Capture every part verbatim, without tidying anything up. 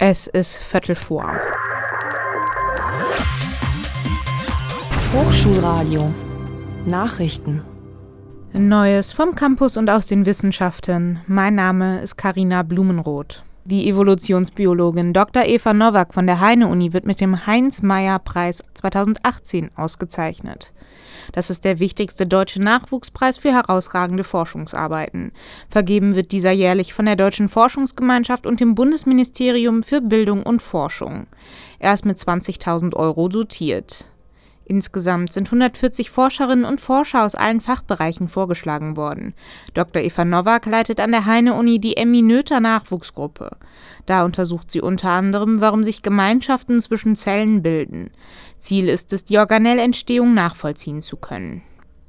Es ist Viertel vor. Hochschulradio. Nachrichten. Neues vom Campus und aus den Wissenschaften. Mein Name ist Carina Blumenroth. Die Evolutionsbiologin Doktor Eva Nowak von der Heine-Uni wird mit dem Heinz-Meyer-Preis zweitausendachtzehn ausgezeichnet. Das ist der wichtigste deutsche Nachwuchspreis für herausragende Forschungsarbeiten. Vergeben wird dieser jährlich von der Deutschen Forschungsgemeinschaft und dem Bundesministerium für Bildung und Forschung. Er ist mit zwanzigtausend Euro dotiert. Insgesamt sind hundertvierzig Forscherinnen und Forscher aus allen Fachbereichen vorgeschlagen worden. Doktor Eva Nowak leitet an der Heine-Uni die Emmy-Noether-Nachwuchsgruppe. Da untersucht sie unter anderem, warum sich Gemeinschaften zwischen Zellen bilden. Ziel ist es, die Organellentstehung nachvollziehen zu können.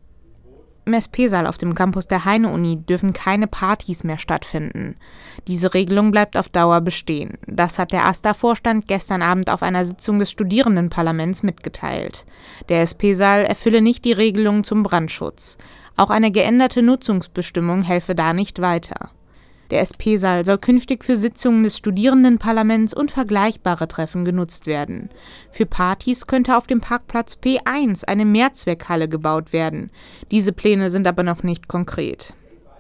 Im S P-Saal auf dem Campus der Heine-Uni dürfen keine Partys mehr stattfinden. Diese Regelung bleibt auf Dauer bestehen. Das hat der A S tA-Vorstand gestern Abend auf einer Sitzung des Studierendenparlaments mitgeteilt. Der S P-Saal erfülle nicht die Regelungen zum Brandschutz. Auch eine geänderte Nutzungsbestimmung helfe da nicht weiter. Der S P-Saal soll künftig für Sitzungen des Studierendenparlaments und vergleichbare Treffen genutzt werden. Für Partys könnte auf dem Parkplatz P eins eine Mehrzweckhalle gebaut werden. Diese Pläne sind aber noch nicht konkret.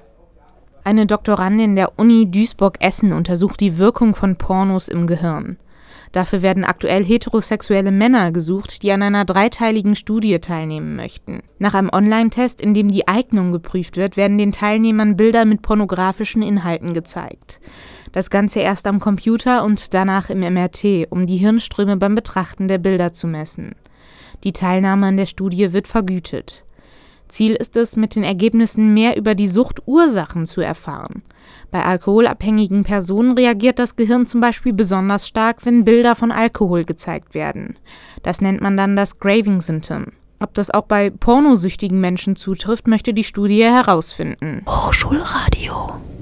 Eine Doktorandin der Uni Duisburg-Essen untersucht die Wirkung von Pornos im Gehirn. Dafür werden aktuell heterosexuelle Männer gesucht, die an einer dreiteiligen Studie teilnehmen möchten. Nach einem Online-Test, in dem die Eignung geprüft wird, werden den Teilnehmern Bilder mit pornografischen Inhalten gezeigt. Das Ganze erst am Computer und danach im M R T, um die Hirnströme beim Betrachten der Bilder zu messen. Die Teilnahme an der Studie wird vergütet. Ziel ist es, mit den Ergebnissen mehr über die Suchtursachen zu erfahren. Bei alkoholabhängigen Personen reagiert das Gehirn zum Beispiel besonders stark, wenn Bilder von Alkohol gezeigt werden. Das nennt man dann das Craving-Symptom. Ob das auch bei pornosüchtigen Menschen zutrifft, möchte die Studie herausfinden. Hochschulradio.